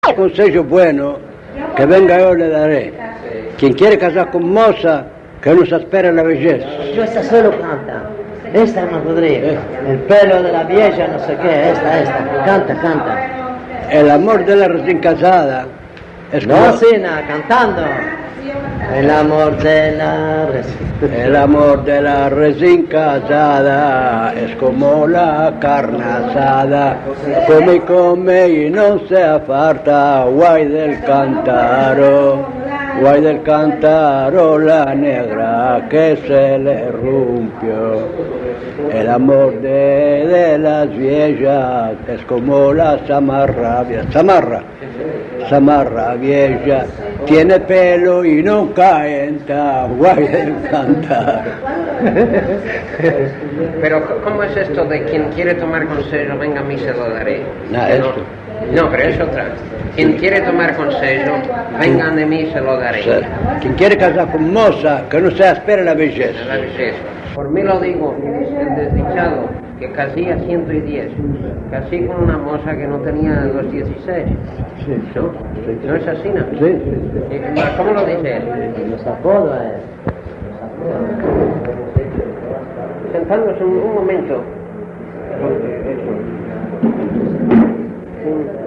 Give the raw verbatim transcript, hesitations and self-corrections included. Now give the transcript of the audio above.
Consejo bueno, que venga yo le daré. Quien quiere casar con moza, que no se espere la belleza. Yo esta solo canta. Esta no podría. El pelo de la vieja, no sé qué, esta, esta. Canta, canta. El amor de la recién casada es No, como... Sina, cantando. El amor de la recién... El amor de la recién casada es como la carne asada. Come y come y no se aparta. Guay del cántaro. Guay del cántaro la negra que se le rompió. El amor de, de las viejas es como la zamarra, zamarra, zamarra vieja, tiene pelo y no caenta, guay del cántaro. Pero ¿cómo es esto de quien quiere tomar consejo, venga a mí se lo daré? Nah, Que esto. No, no, pero es otra. Quien quiere tomar consejo, vengan de mí se lo daré. O sea, quien quiere casar con moza, que no se espere la belleza. La belleza. Por mí lo digo, el desdichado, que casé a ciento diez, casé con una moza que no tenía los dieciséis. Sí, ¿No? ¿No es así, no? sí, sí. ¿Y ¿Cómo lo dice él? Los apodos es... Sentándonos un, un momento. Sí.